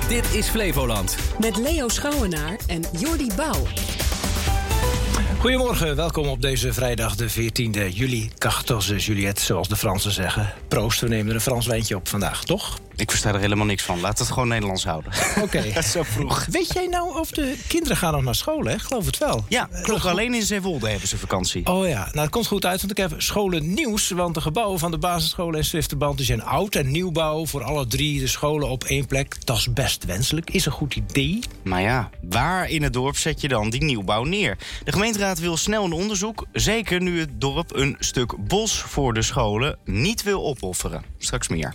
Dit is Flevoland. Met Leo Schouwenaar en Jordi Bouw. Goedemorgen, welkom op deze vrijdag de 14e juli. 14 Juliet, zoals de Fransen zeggen. Proost, we nemen er een Frans wijntje op vandaag, toch? Ik versta er helemaal niks van. Laat het gewoon Nederlands houden. Oké. Zo vroeg. Weet jij nou of de kinderen gaan nog naar school, hè? Geloof het wel. Ja, klopt. Alleen in Zeewolde hebben ze vakantie. Oh ja, nou het komt goed uit, want ik heb scholen nieuws. Want de gebouwen van de basisscholen en Zwifterband die zijn oud en nieuwbouw voor alle 3 de scholen op 1 plek. Dat is best wenselijk. Is een goed idee. Maar ja, waar in het dorp zet je dan die nieuwbouw neer? De gemeenteraad wil snel een onderzoek. Zeker nu het dorp een stuk bos voor de scholen niet wil opofferen. Straks meer.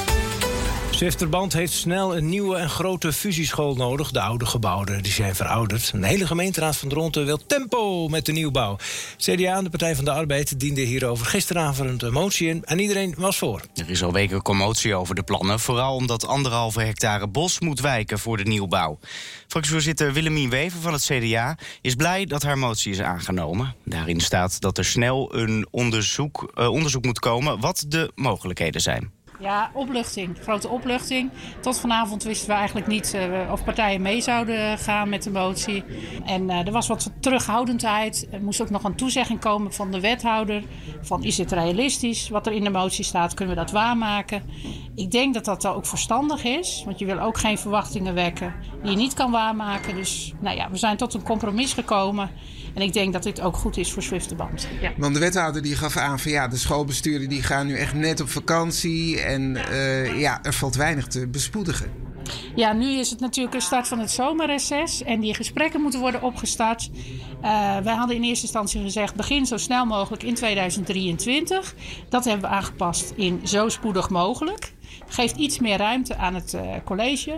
Zwifterband heeft snel een nieuwe en grote fusieschool nodig. De oude gebouwen die zijn verouderd. Een hele gemeenteraad van Dronten wil tempo met de nieuwbouw. CDA en de Partij van de Arbeid dienden hierover gisteravond een motie in en iedereen was voor. Er is al weken commotie over de plannen. Vooral omdat 1,5 hectare bos moet wijken voor de nieuwbouw. Fractievoorzitter Willemien Wever van het CDA is blij dat haar motie is aangenomen. Daarin staat dat er snel een onderzoek moet komen wat de mogelijkheden zijn. Ja, opluchting. Grote opluchting. Tot vanavond wisten we eigenlijk niet of partijen mee zouden gaan met de motie. En er was wat terughoudendheid. Er moest ook nog een toezegging komen van de wethouder. Van is het realistisch wat er in de motie staat? Kunnen we dat waarmaken? Ik denk dat dat ook verstandig is. Want je wil ook geen verwachtingen wekken die je niet kan waarmaken. Dus nou ja, we zijn tot een compromis gekomen. En ik denk dat dit ook goed is voor Zwifterband. Ja. Want de wethouder die gaf aan van ja, de schoolbesturen die gaan nu echt net op vakantie. En er valt weinig te bespoedigen. Ja, nu is het natuurlijk de start van het zomerreces. En die gesprekken moeten worden opgestart. Wij hadden in eerste instantie gezegd begin zo snel mogelijk in 2023. Dat hebben we aangepast in zo spoedig mogelijk. Geeft iets meer ruimte aan het college.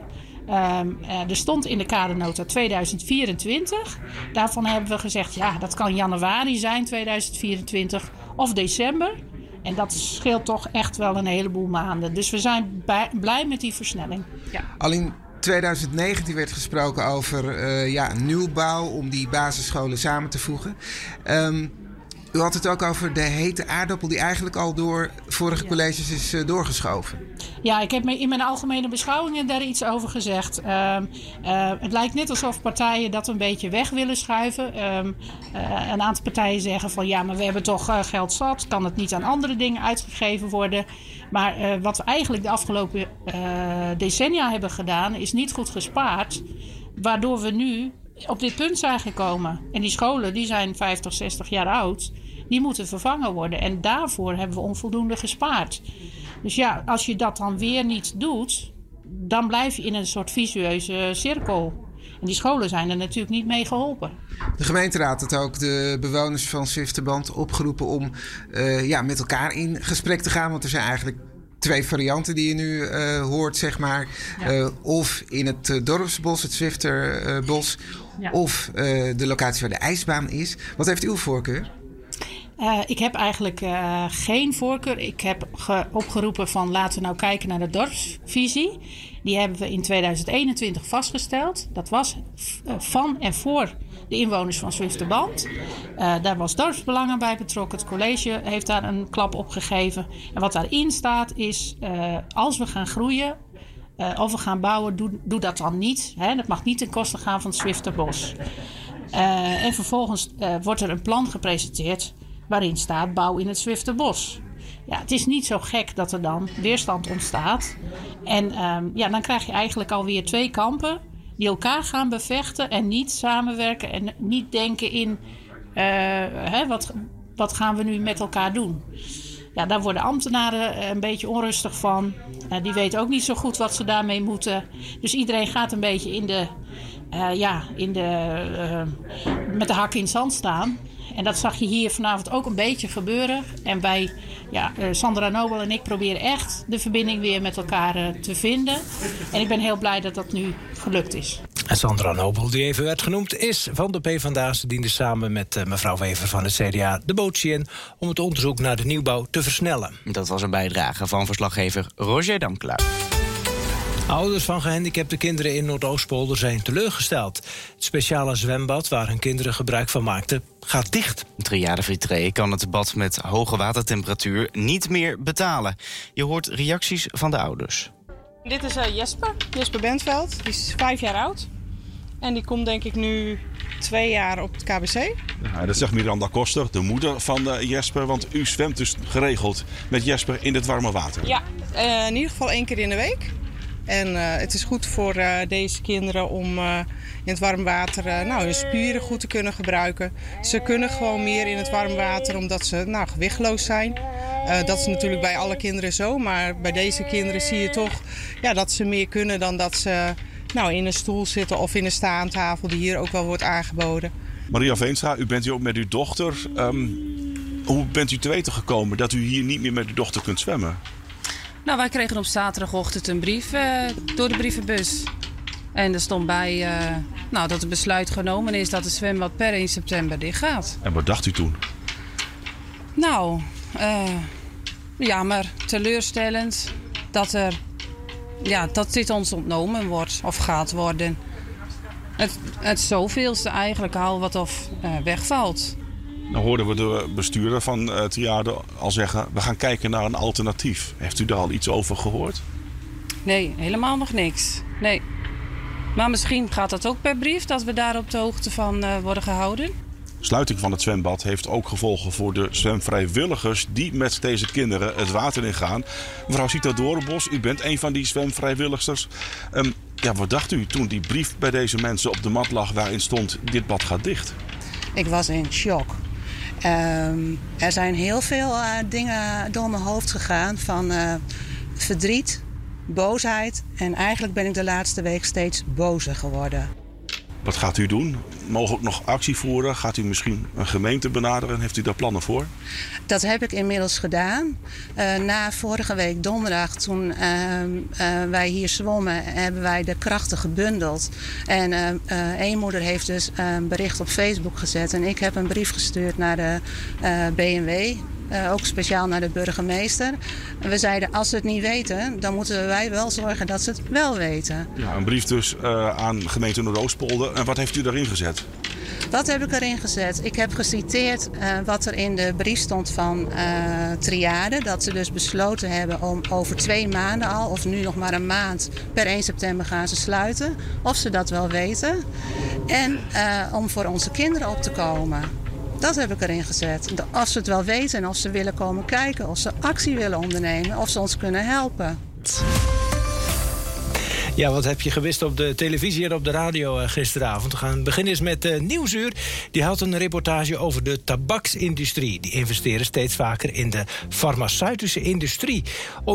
Er stond in de kadernota 2024. Daarvan hebben we gezegd, ja, dat kan januari zijn 2024 of december. En dat scheelt toch echt wel een heleboel maanden. Dus we zijn blij met die versnelling. Ja. Al in 2019 werd gesproken over nieuwbouw om die basisscholen samen te voegen. U had het ook over de hete aardappel die eigenlijk al door vorige colleges is doorgeschoven. Ja, ik heb in mijn algemene beschouwingen daar iets over gezegd. Het lijkt net alsof partijen dat een beetje weg willen schuiven. Een aantal partijen zeggen van ja, maar we hebben toch geld zat. Kan het niet aan andere dingen uitgegeven worden? Maar wat we eigenlijk de afgelopen decennia hebben gedaan is niet goed gespaard. Waardoor we nu op dit punt zijn gekomen. En die scholen die zijn 50, 60 jaar oud. Die moeten vervangen worden. En daarvoor hebben we onvoldoende gespaard. Dus ja, als je dat dan weer niet doet, dan blijf je in een soort vicieuze cirkel. En die scholen zijn er natuurlijk niet mee geholpen. De gemeenteraad had ook de bewoners van Zwifterband opgeroepen om met elkaar in gesprek te gaan. Want er zijn eigenlijk 2 varianten die je nu hoort, zeg maar. Ja. Of in het dorpsbos, het Zwifterbos. Ja. Of de locatie waar de ijsbaan is. Wat heeft uw voorkeur? Ik heb eigenlijk geen voorkeur. Ik heb opgeroepen van laten we nou kijken naar de dorpsvisie. Die hebben we in 2021 vastgesteld. Dat was van en voor de inwoners van Zwifterband. Daar was dorpsbelangen bij betrokken. Het college heeft daar een klap op gegeven. En wat daarin staat is, als we gaan groeien of we gaan bouwen, doe dat dan niet. Hè? Dat mag niet ten koste gaan van het Zwifterbos. En vervolgens wordt er een plan gepresenteerd waarin staat bouw in het Zwifterbos. Ja, het is niet zo gek dat er dan weerstand ontstaat. En dan krijg je eigenlijk alweer 2 kampen die elkaar gaan bevechten en niet samenwerken en niet denken in wat gaan we nu met elkaar doen. Ja, daar worden ambtenaren een beetje onrustig van. Die weten ook niet zo goed wat ze daarmee moeten. Dus iedereen gaat een beetje met de hak in het zand staan. En dat zag je hier vanavond ook een beetje gebeuren. En Sandra Nobel en ik proberen echt de verbinding weer met elkaar te vinden. En ik ben heel blij dat dat nu gelukt is. En Sandra Nobel, die even werd genoemd, is van de PvdA. Ze diende samen met mevrouw Wever van het CDA de motie in om het onderzoek naar de nieuwbouw te versnellen. Dat was een bijdrage van verslaggever Roger Damklaar. Ouders van gehandicapte kinderen in Noordoostpolder zijn teleurgesteld. Het speciale zwembad waar hun kinderen gebruik van maakten gaat dicht. Triade Vitré kan het bad met hoge watertemperatuur niet meer betalen. Je hoort reacties van de ouders. Dit is Jesper Bentveld. Die is 5 jaar oud. En die komt denk ik nu 2 jaar op het KBC. Ja, dat zegt Miranda Koster, de moeder van Jesper. Want u zwemt dus geregeld met Jesper in het warme water. Ja, in ieder geval 1 keer in de week. En het is goed voor deze kinderen om in het warm water hun spieren goed te kunnen gebruiken. Ze kunnen gewoon meer in het warm water omdat ze gewichtloos zijn. Dat is natuurlijk bij alle kinderen zo. Maar bij deze kinderen zie je toch dat ze meer kunnen dan dat ze in een stoel zitten of in een staantafel die hier ook wel wordt aangeboden. Maria Veenstra, u bent hier ook met uw dochter. Hoe bent u te weten gekomen dat u hier niet meer met uw dochter kunt zwemmen? Nou, wij kregen op zaterdagochtend een brief door de brievenbus. En er stond bij dat het besluit genomen is dat het zwembad per 1 september dicht gaat. En wat dacht u toen? Nou, jammer, teleurstellend dat dit ons ontnomen wordt of gaat worden. Het zoveelste eigenlijk al wat wegvalt. Nou hoorden we de bestuurder van Triade al zeggen, we gaan kijken naar een alternatief. Heeft u daar al iets over gehoord? Nee, helemaal nog niks. Nee. Maar misschien gaat dat ook per brief, dat we daar op de hoogte van worden gehouden. Sluiting van het zwembad heeft ook gevolgen voor de zwemvrijwilligers die met deze kinderen het water ingaan. Mevrouw Sita Doornbos, u bent een van die zwemvrijwilligers. Wat dacht u toen die brief bij deze mensen op de mat lag waarin stond, dit bad gaat dicht? Ik was in shock. Er zijn heel veel dingen door mijn hoofd gegaan van verdriet, boosheid. En eigenlijk ben ik de laatste week steeds bozer geworden. Wat gaat u doen? Mogelijk nog actie voeren? Gaat u misschien een gemeente benaderen? Heeft u daar plannen voor? Dat heb ik inmiddels gedaan. Na vorige week donderdag, toen wij hier zwommen, hebben wij de krachten gebundeld. En één moeder heeft dus een bericht op Facebook gezet. En ik heb een brief gestuurd naar de BMW. Ook speciaal naar de burgemeester. En we zeiden, als ze het niet weten, dan moeten wij wel zorgen dat ze het wel weten. Ja, een brief dus aan gemeente Noordoostpolder. En wat heeft u daarin gezet? Wat heb ik erin gezet? Ik heb geciteerd wat er in de brief stond van Triade. Dat ze dus besloten hebben om over 2 maanden al, of nu nog maar een maand, per 1 september gaan ze sluiten. Of ze dat wel weten. En om voor onze kinderen op te komen. Dat heb ik erin gezet. Of ze het wel weten en of ze willen komen kijken. Of ze actie willen ondernemen. Of ze ons kunnen helpen. Ja, wat heb je gewist op de televisie en op de radio gisteravond? We gaan beginnen eens met Nieuwsuur. Die had een reportage over de tabaksindustrie. Die investeren steeds vaker in de farmaceutische industrie.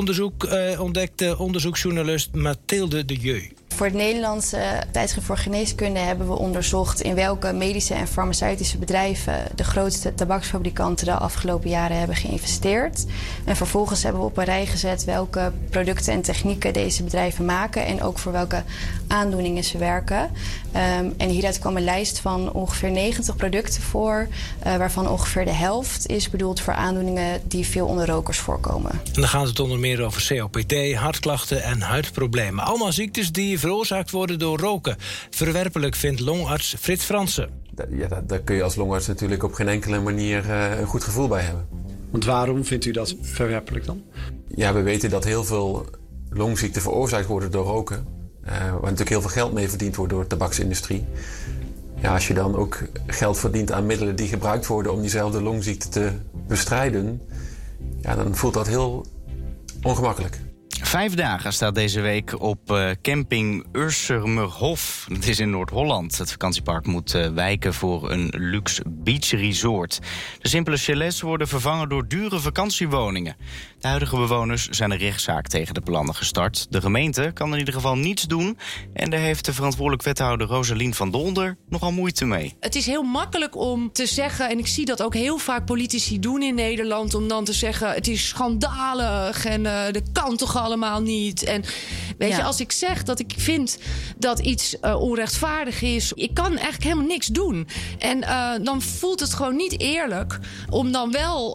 Ontdekte onderzoeksjournalist Mathilde de Jeu. Voor het Nederlandse tijdschrift voor geneeskunde hebben we onderzocht in welke medische en farmaceutische bedrijven de grootste tabaksfabrikanten de afgelopen jaren hebben geïnvesteerd. En vervolgens hebben we op een rij gezet welke producten en technieken deze bedrijven maken en ook voor welke aandoeningen ze werken. En hieruit kwam een lijst van ongeveer 90 producten voor, waarvan ongeveer de helft is bedoeld voor aandoeningen die veel onder rokers voorkomen. En dan gaat het onder meer over COPD, hartklachten en huidproblemen. Allemaal ziektes die veroorzaakt worden door roken. Verwerpelijk vindt longarts Frits Fransen. Ja, daar kun je als longarts natuurlijk op geen enkele manier een goed gevoel bij hebben. Want waarom vindt u dat verwerpelijk dan? Ja, we weten dat heel veel longziekten veroorzaakt worden door roken. Waar natuurlijk heel veel geld mee verdiend wordt door de tabaksindustrie. Ja, als je dan ook geld verdient aan middelen die gebruikt worden om diezelfde longziekte te bestrijden, ja, dan voelt dat heel ongemakkelijk. 5 dagen staat deze week op camping Ursermerhof. Dat is in Noord-Holland. Het vakantiepark moet wijken voor een luxe beach resort. De simpele chalets worden vervangen door dure vakantiewoningen. De huidige bewoners zijn een rechtszaak tegen de plannen gestart. De gemeente kan in ieder geval niets doen. En daar heeft de verantwoordelijk wethouder Rosalien van Dolder nogal moeite mee. Het is heel makkelijk om te zeggen, en ik zie dat ook heel vaak politici doen in Nederland, om dan te zeggen, het is schandalig en dat kan toch allemaal niet. En weet je, als ik zeg dat ik vind dat iets onrechtvaardig is, ik kan eigenlijk helemaal niks doen. En dan voelt het gewoon niet eerlijk om dan wel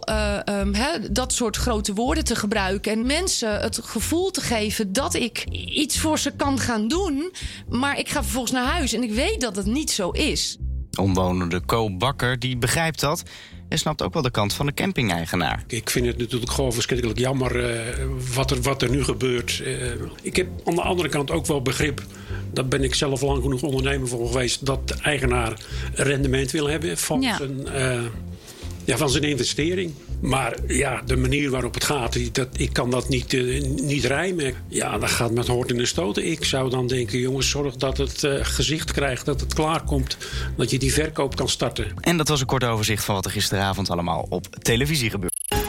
dat soort grote woorden te gebruiken en mensen het gevoel te geven dat ik iets voor ze kan gaan doen, maar ik ga vervolgens naar huis en ik weet dat het niet zo is. Omwonende Co Bakker die begrijpt dat en snapt ook wel de kant van de camping-eigenaar. Ik vind het natuurlijk gewoon verschrikkelijk jammer wat er nu gebeurt. Ik heb aan de andere kant ook wel begrip. Daar ben ik zelf lang genoeg ondernemer voor geweest. Dat de eigenaar rendement wil hebben van zijn investering. Maar ja, de manier waarop het gaat, ik kan dat niet rijmen. Ja, dat gaat met horten en stoten. Ik zou dan denken, jongens, zorg dat het gezicht krijgt, dat het klaarkomt, dat je die verkoop kan starten. En dat was een kort overzicht van wat er gisteravond allemaal op televisie gebeurde.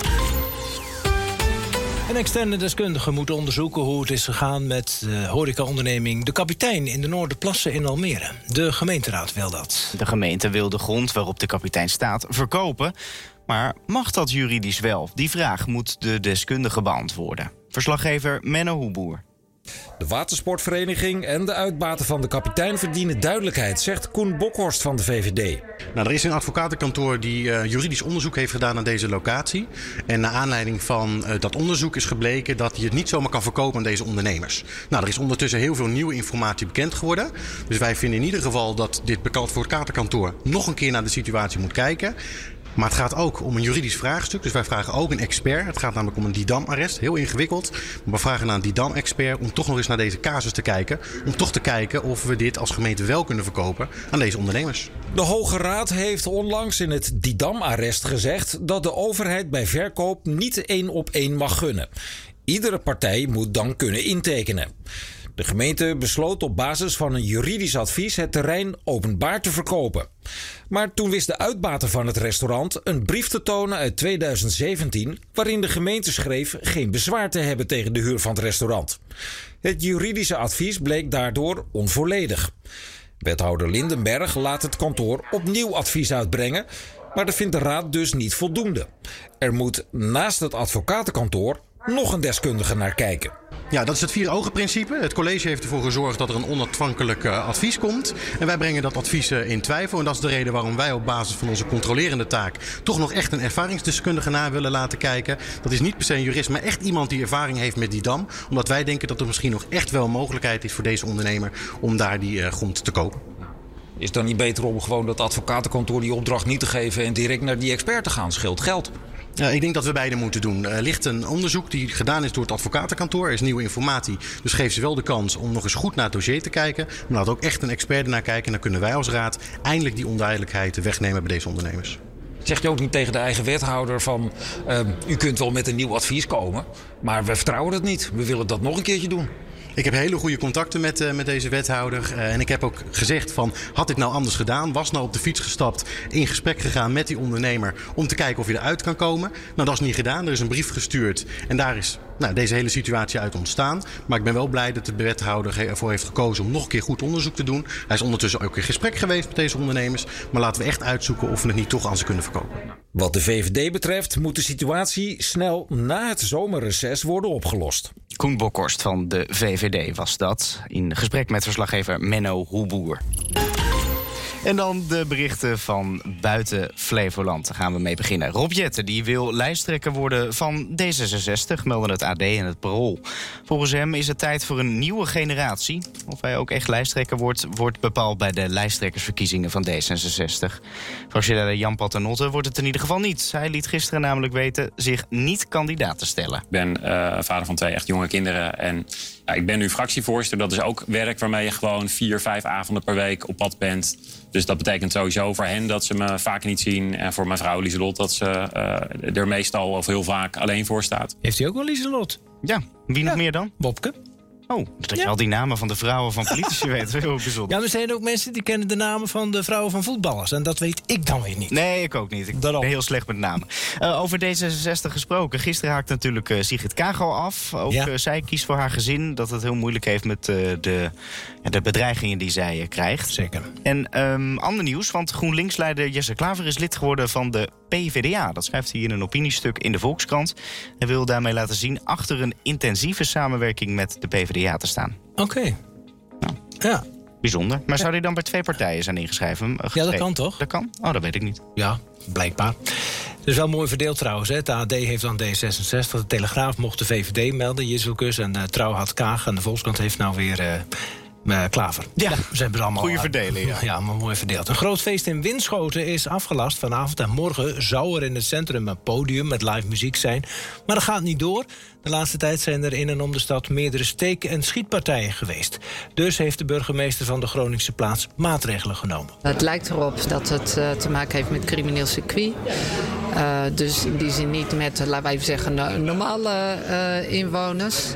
Een externe deskundige moet onderzoeken hoe het is gegaan met de horecaonderneming De Kapitein in de Noorderplassen in Almere. De gemeenteraad wil dat. De gemeente wil de grond waarop de kapitein staat verkopen. Maar mag dat juridisch wel? Die vraag moet de deskundige beantwoorden. Verslaggever Menno Hoeboer. De watersportvereniging en de uitbaten van de kapitein verdienen duidelijkheid, zegt Koen Bokhorst van de VVD. Nou, er is een advocatenkantoor die juridisch onderzoek heeft gedaan aan deze locatie. En naar aanleiding van dat onderzoek is gebleken dat je het niet zomaar kan verkopen aan deze ondernemers. Nou, er is ondertussen heel veel nieuwe informatie bekend geworden. Dus wij vinden in ieder geval dat dit advocatenkantoor nog een keer naar de situatie moet kijken. Maar het gaat ook om een juridisch vraagstuk. Dus wij vragen ook een expert. Het gaat namelijk om een Didam-arrest. Heel ingewikkeld. Maar we vragen naar een Didam-expert om toch nog eens naar deze casus te kijken. Om toch te kijken of we dit als gemeente wel kunnen verkopen aan deze ondernemers. De Hoge Raad heeft onlangs in het Didam-arrest gezegd dat de overheid bij verkoop niet 1 op 1 mag gunnen. Iedere partij moet dan kunnen intekenen. De gemeente besloot op basis van een juridisch advies het terrein openbaar te verkopen. Maar toen wist de uitbater van het restaurant een brief te tonen uit 2017... waarin de gemeente schreef geen bezwaar te hebben tegen de huur van het restaurant. Het juridische advies bleek daardoor onvolledig. Wethouder Lindenberg laat het kantoor opnieuw advies uitbrengen, maar dat vindt de raad dus niet voldoende. Er moet naast het advocatenkantoor nog een deskundige naar kijken. Ja, dat is het 4-ogen-principe. Het college heeft ervoor gezorgd dat er een onafhankelijk advies komt. En wij brengen dat advies in twijfel. En dat is de reden waarom wij op basis van onze controlerende taak toch nog echt een ervaringsdeskundige naar willen laten kijken. Dat is niet per se een jurist, maar echt iemand die ervaring heeft met Didam. Omdat wij denken dat er misschien nog echt wel een mogelijkheid is voor deze ondernemer om daar die grond te kopen. Is het dan niet beter om gewoon dat advocatenkantoor die opdracht niet te geven en direct naar die expert te gaan? Scheelt geld. Ik denk dat we beide moeten doen. Er ligt een onderzoek die gedaan is door het advocatenkantoor. Er is nieuwe informatie. Dus geef ze wel de kans om nog eens goed naar het dossier te kijken. Maar laat ook echt een expert ernaar kijken. En dan kunnen wij als raad eindelijk die onduidelijkheid wegnemen bij deze ondernemers. Zegt je ook niet tegen de eigen wethouder van u kunt wel met een nieuw advies komen, maar we vertrouwen het niet. We willen dat nog een keertje doen. Ik heb hele goede contacten met deze wethouder. En ik heb ook gezegd van, had dit nou anders gedaan? Was nou op de fiets gestapt, in gesprek gegaan met die ondernemer om te kijken of je eruit kan komen? Nou, dat is niet gedaan. Er is een brief gestuurd en daar is deze hele situatie uit ontstaan. Maar ik ben wel blij dat de wethouder ervoor heeft gekozen om nog een keer goed onderzoek te doen. Hij is ondertussen ook in gesprek geweest met deze ondernemers. Maar laten we echt uitzoeken of we het niet toch aan ze kunnen verkopen. Wat de VVD betreft moet de situatie snel na het zomerreces worden opgelost. Koen Bokhorst van de VVD was dat, in gesprek met verslaggever Menno Hoeboer. En dan de berichten van buiten Flevoland. Daar gaan we mee beginnen. Rob Jetten die wil lijsttrekker worden van D66, melden het AD en het Parool. Volgens hem is het tijd voor een nieuwe generatie. Of hij ook echt lijsttrekker wordt bepaald bij de lijsttrekkersverkiezingen van D66. Fractieleider Jan Paternotte wordt het in ieder geval niet. Hij liet gisteren namelijk weten zich niet kandidaat te stellen. Ik ben vader van 2 echt jonge kinderen en ik ben nu fractievoorzitter. Dat is ook werk waarmee je gewoon 4-5 avonden per week op pad bent. Dus dat betekent sowieso voor hen dat ze me vaker niet zien. En voor mijn vrouw Lieselot dat ze er meestal of heel vaak alleen voor staat. Heeft hij ook wel Lieselot? Ja, wie nog meer dan? Bobke. Oh, dat je al die namen van de vrouwen van politici weet. Heel bijzonder. Ja, maar er zijn ook mensen die kennen de namen van de vrouwen van voetballers. En dat weet ik dan weer niet. Nee, ik ook niet. Ik ben heel slecht met namen. Over D66 gesproken. Gisteren haakte natuurlijk Sigrid Kaag al af. Ook zij kiest voor haar gezin. Dat het heel moeilijk heeft met de bedreigingen die zij krijgt. Zeker. En ander nieuws, want GroenLinks-leider Jesse Klaver is lid geworden van de PvdA. Dat schrijft hij in een opiniestuk in de Volkskrant. Hij wil daarmee laten zien achter een intensieve samenwerking met de PvdA te staan. Oké. Nou, ja. Bijzonder. Maar zou hij dan bij 2 partijen zijn ingeschreven? Ja, dat kan toch? Dat kan? Oh, dat weet ik niet. Ja, blijkbaar. Het is wel mooi verdeeld trouwens. Hè. Het AD heeft dan D66. De Telegraaf mocht de VVD melden, Jisselkus. En Trouw had Kaag. En de Volkskrant heeft nou weer Klaver. Ja, ze hebben allemaal. Goeie verdeling, ja. Ja, maar mooi verdeeld. Een groot feest in Winschoten is afgelast vanavond. En morgen zou er in het centrum een podium met live muziek zijn. Maar dat gaat niet door. De laatste tijd zijn er in en om de stad meerdere steek- en schietpartijen geweest. Dus heeft de burgemeester van de Groningse plaats maatregelen genomen. Het lijkt erop dat het te maken heeft met crimineel circuit. Dus in die zin niet met, laten we even zeggen, normale inwoners.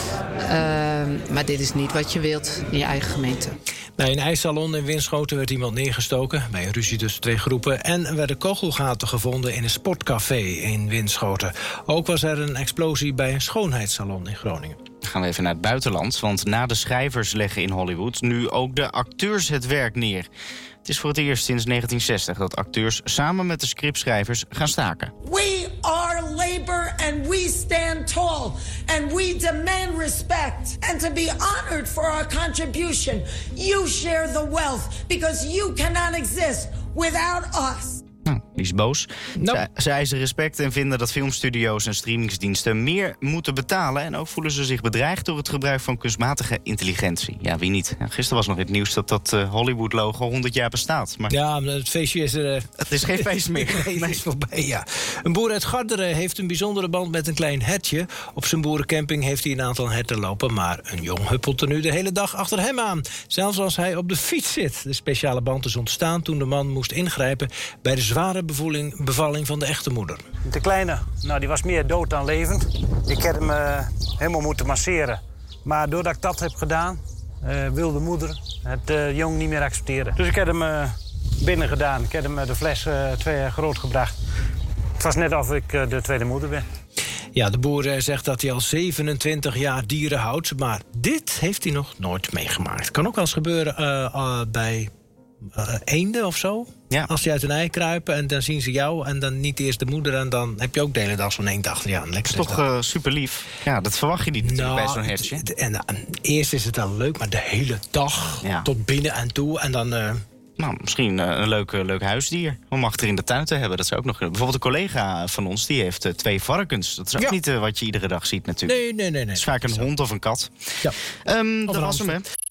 Maar dit is niet wat je wilt in je eigen gemeente. Bij een ijssalon in Winschoten werd iemand neergestoken. Bij een ruzie tussen 2 groepen. En er werden kogelgaten gevonden in een sportcafé in Winschoten. Ook was er een explosie bij een schoonheidssalon in Groningen. Dan gaan we even naar het buitenland. Want na de schrijvers leggen in Hollywood nu ook de acteurs het werk neer. Het is voor het eerst sinds 1960 dat acteurs samen met de scriptschrijvers gaan staken. We are labor and we stand tall and we demand respect and to be honored for our contribution. You share the wealth because you cannot exist without us. Nou, die is boos. Ze eisen respect en vinden dat filmstudio's en streamingsdiensten meer moeten betalen. En ook voelen ze zich bedreigd door het gebruik van kunstmatige intelligentie. Ja, wie niet? Ja, gisteren was nog het nieuws dat Hollywood-logo 100 jaar bestaat. Maar ja, het feestje is er... Het is geen feest meer. Nee, het is voorbij, ja. Een boer uit Garderen heeft een bijzondere band met een klein hertje. Op zijn boerencamping heeft hij een aantal herten lopen. Maar een jong huppelt er nu de hele dag achter hem aan. Zelfs als hij op de fiets zit. De speciale band is ontstaan toen de man moest ingrijpen bij de zware bevalling van de echte moeder. De kleine, die was meer dood dan levend. Ik heb hem helemaal moeten masseren. Maar doordat ik dat heb gedaan, wil de moeder het jong niet meer accepteren. Dus ik heb hem binnen gedaan. Ik heb hem de fles 2 jaar groot gebracht. Het was net of ik de tweede moeder ben. Ja, de boer zegt dat hij al 27 jaar dieren houdt. Maar dit heeft hij nog nooit meegemaakt. Kan ook wel eens gebeuren bij... eenden of zo. Ja. Als die uit een ei kruipen en dan zien ze jou en dan niet eerst de moeder en dan heb je ook de hele dag zo'n eend achter je aan. Dat is toch super lief. Ja, dat verwacht je niet natuurlijk bij zo'n hertje. Eerst is het dan leuk, maar de hele dag tot binnen en toe en dan... Nou, misschien een leuk huisdier om achter in de tuin te hebben. Dat is ook nog. Bijvoorbeeld een collega van ons die heeft 2 varkens. Dat is ook niet wat je iedere dag ziet natuurlijk. Nee. Het is vaak een hond of een kat. Ja. Dat was hem, hè.